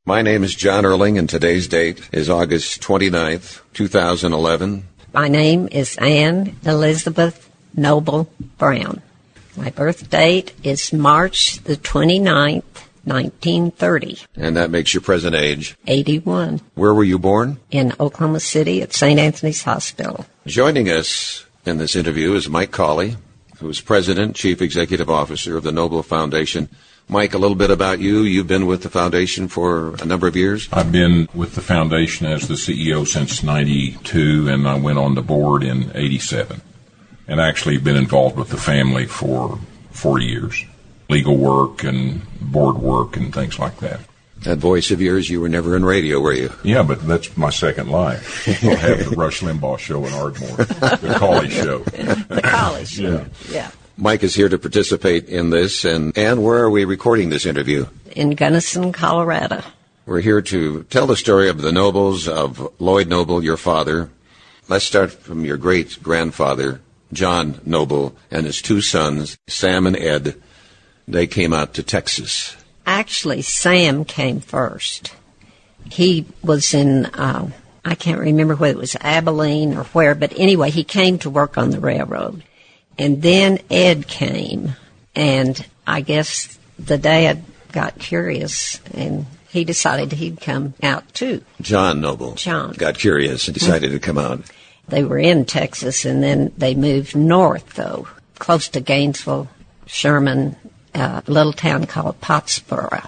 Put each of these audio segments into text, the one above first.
My name is John Erling, and today's date is August 29th, 2011. My name is Anne Elizabeth Noble Brown. My birth date is March the 29th, 1930. And that makes your present age? 81. Where were you born? In Oklahoma City at St. Anthony's Hospital. Joining us in this interview is Mike Cawley, who is President, Chief Executive Officer of the Noble Foundation. Mike, a little bit about you. You've been with the foundation for a number of years. I've been with the foundation as the CEO since 92, and I went on the board in 87. And actually been involved with the family for 40 years. Legal work and board work and things like that. That voice of yours, you were never in radio, were you? Yeah, but that's my second life. I'll have the Rush Limbaugh show in Ardmore, the Cawley show. The Cawley show, yeah. Mike is here to participate in this. And Ann, where are we recording this interview? In Gunnison, Colorado. We're here to tell the story of the Nobles, of Lloyd Noble, your father. Let's start from your great-grandfather, John Noble, and his two sons, Sam and Ed. They came out to Texas. Actually, Sam came first. He was in, I can't remember whether it was Abilene or where, but anyway, he came to work on the railroad. And then Ed came, and I guess the dad got curious, and he decided he'd come out too. John Noble got curious and decided to come out. They were in Texas, and then they moved north, though, close to Gainesville, Sherman, a little town called Pottsboro.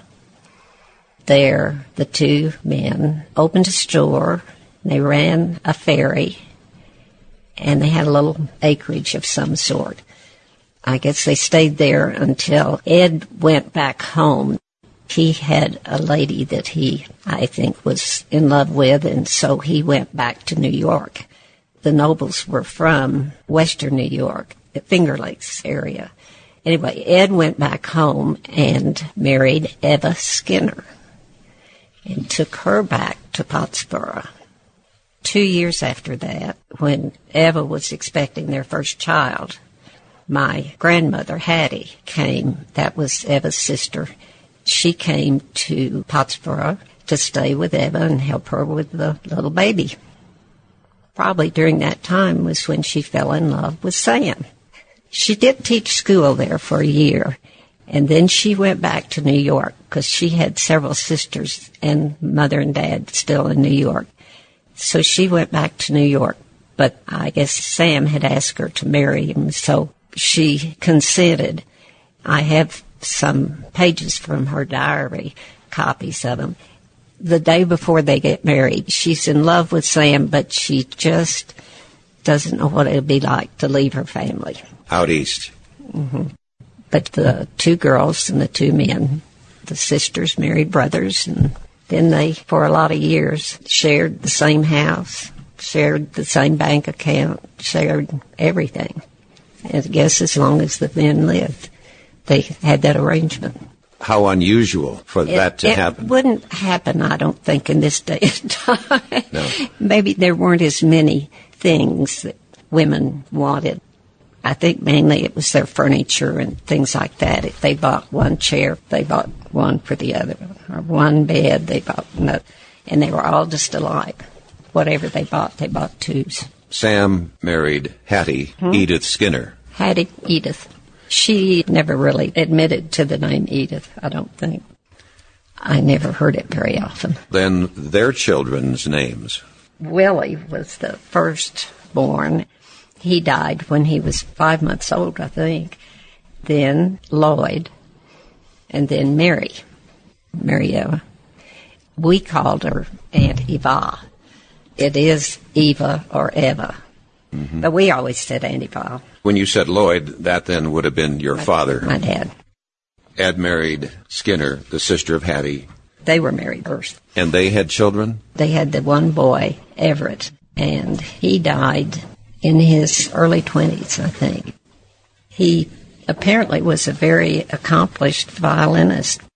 There, the two men opened a store, they ran a ferry, and they had a little acreage of some sort. I guess they stayed there until Ed went back home. He had a lady that he, I think, was in love with, and so he went back to New York. The Nobles were from western New York, the Finger Lakes area. Anyway, Ed went back home and married Eva Skinner and took her back to Pottsboro. 2 years after that, when Eva was expecting their first child, my grandmother, Hattie, came. That was Eva's sister. She came to Pottsboro to stay with Eva and help her with the little baby. Probably during that time was when she fell in love with Sam. She did teach school there for a year, and then she went back to New York because she had several sisters and mother and dad still in New York. So she went back to New York, but I guess Sam had asked her to marry him, so she consented. I have some pages from her diary, copies of them. The day before they get married, she's in love with Sam, but she just doesn't know what it'll be like to leave her family. Out east. Mm-hmm. But the two girls and the two men, the sisters married brothers, and then they, for a lot of years, shared the same house, shared the same bank account, shared everything. And I guess as long as the men lived, they had that arrangement. How unusual for that to happen. It wouldn't happen, I don't think, in this day and time. No. Maybe there weren't as many things that women wanted. I think mainly it was their furniture and things like that. If they bought one chair, they bought one for the other. Or one bed, they bought another. And they were all just alike. Whatever they bought twos. Sam married Hattie Edith Skinner. Hattie Edith. She never really admitted to the name Edith, I don't think. I never heard it very often. Then their children's names. Willie was the firstborn. He died when he was 5 months old, I think. Then Lloyd, and then Mary Eva. We called her Aunt Eva. It is Eva or Eva. Mm-hmm. But we always said Aunt Eva. When you said Lloyd, that then would have been your father. My dad. Ed married Skinner, the sister of Hattie. They were married first. And they had children? They had the one boy, Everett, and he died in his early 20s, I think. He apparently was a very accomplished violinist.